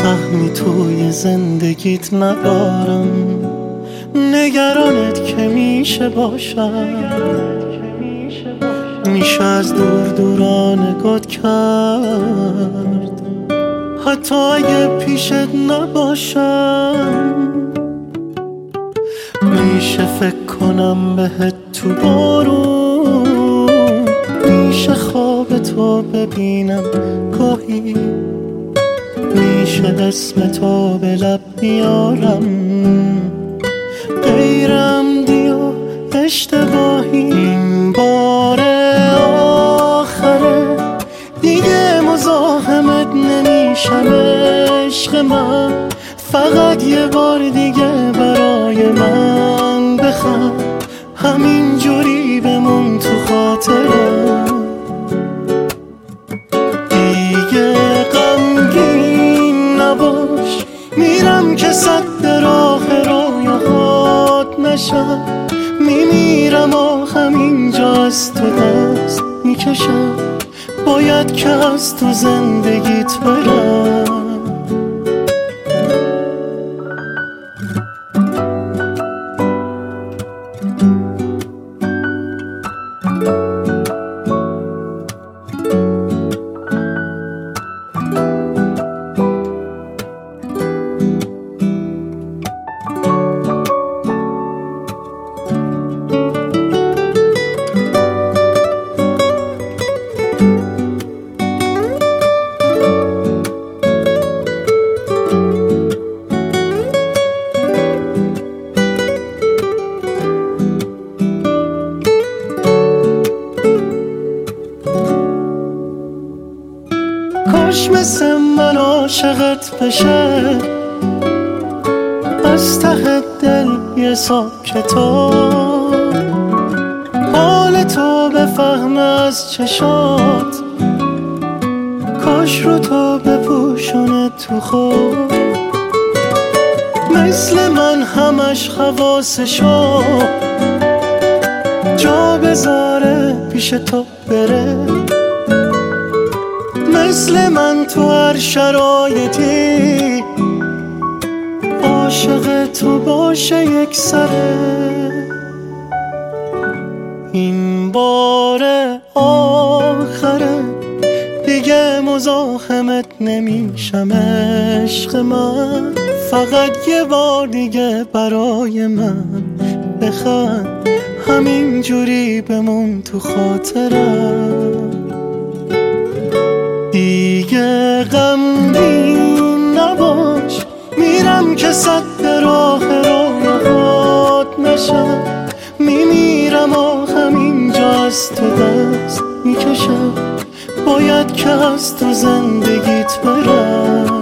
سهمی توی زندگیت ندارم، نگرانت که میشه باشم، میشه از دور دوران نگات کرد حتی اگه پیشت نباشم. میشه فکر کنم بهت تو بارون، میشه خواب تو ببینم گاهی، میشه اسم تو به لب بیارم غیرم دیا اشتباهی. این بار آخره دیگه مزاحمت نمیشم عشق من، فقط یه بار دیگه برای من بخند، همین جوری بمون تو خاطرم. دیگه غمگین نباش، میرم که صد راه رویاهات نشم، میمیرم آخم اینجا از تو دست میکشم، باید که از تو زندگیت برم. کاش مثل من عاشقت بشه، از ته دل یه صاحب کتاب حال تو بفهمه از چشات، کاش رو تو بپوشونه تو خود، مثل من همش حواسشو جا بذاره پیش تو بره، مثل من تو هر شرایطی عاشق تو باشه یک سره. این بار آخره دیگه مزاحمت نمیشم عشق من، فقط یه بار دیگه برای من بخند، همین جوری بمون تو خاطرم. دیگه غمگین نباش، میرم که صد راه رویاهات نشم، میمیرم آخم اینجا از تو دست میکشم، باید که از تو زندگیت برم.